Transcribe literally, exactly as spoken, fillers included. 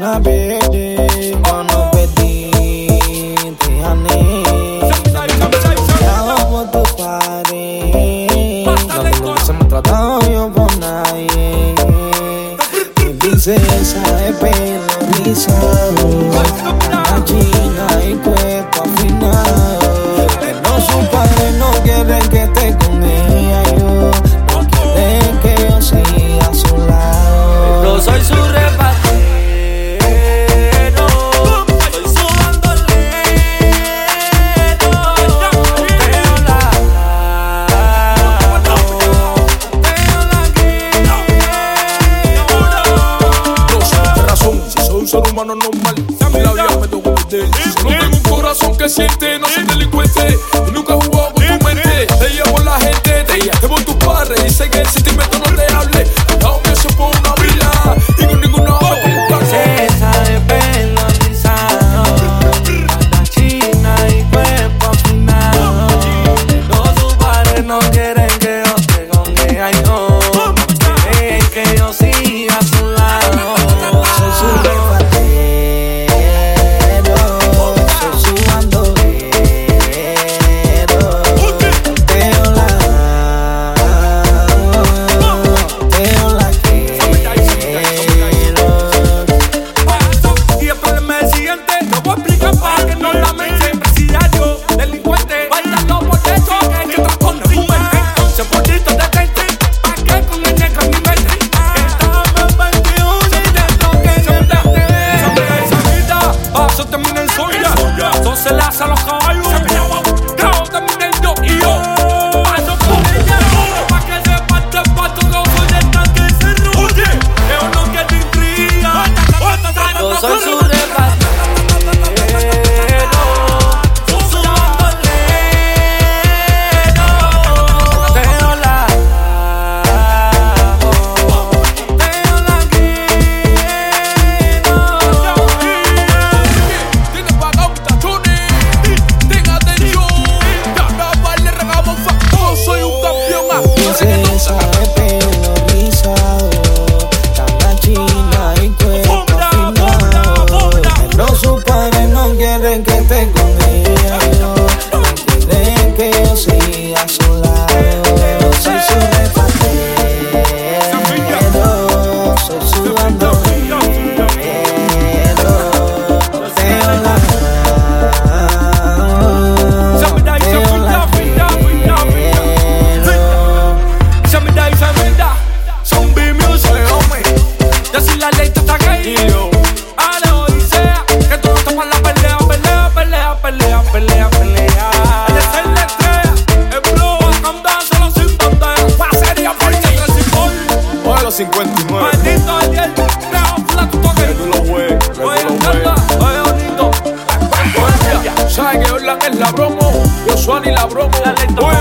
una verde, cuando perdí, te gané. Tratado por tus padres, no se me ha tratado yo por nadie. Mi princesa de pelo rizado, la china y cuerpo afinado. Pero sus padres no quieren que esté con ella yo, no quieren que yo siga a su lado. Yo soy su repartero, soy su bandolero. Teo la Teo la quiero. No sé qué razón, si soy un ser humano normal, la vida me tocó perder. No tengo un corazón que siente, no soy delincuente y nunca he jugado con tu mente. Te llevo la gente, te llevo tus padres y sé que el sentimiento no te hable. Dado que eso fue una vida y con ninguna otra Princesa de pelo rizado, la china y cuerpo afinado. Pero sus padres no quieren que yo esté con ella y no quieren que yo siga a su lado. Soy su repartero, soy su bandolero. Teo la, Teo la quiero. Y el problema es el siguiente, te voy a explicar para que no la mente. Presidiario, delincuente, bailando por dentro, que hay que transporte entonces poquito de gente, pa' que con el negro en mi mente. Estamos veintiuno y de lo que se mete. Esa vida, paso termina en soya. Entonces le hace a los caballos. Creo termina en yo y yo. Paso con ella, pa' que se parte el pato, yo soy el tanque cerro. Yo no quiero intriga. Yo soy su repartero, soy su bandolero. Teo la, Teo la quiero. Tiene pagado tachones, tenga atención. Carnaval le regamos factor, soy un campeón. Princesa de pelo rizado, la china y cuerpo afinado. Pero sus padres no quieren que esté con ella yo, no quieren que yo siga a su lado. Soy su repartero, soy su bandolero. Teo la, Teo la quiero. Se me da y se me da. Zombie music, homie. Ya si la ley te está gay. A la odisea, que tú no estás para la pelea, pelea, pelea, pelea, pelea, pelea. El es el estrella, el flow, anda solo sin bandera. Pasería por tres y gol. Oye los cincuenta y nueve. Maldito el diez, creo que la tu toque. Que tú lo juegues, que tú Oye, lo anda, juegues. oye, bonito. ¿Sabes que Orlan es la bromo? Yo Suani la bromo. La ley Oye,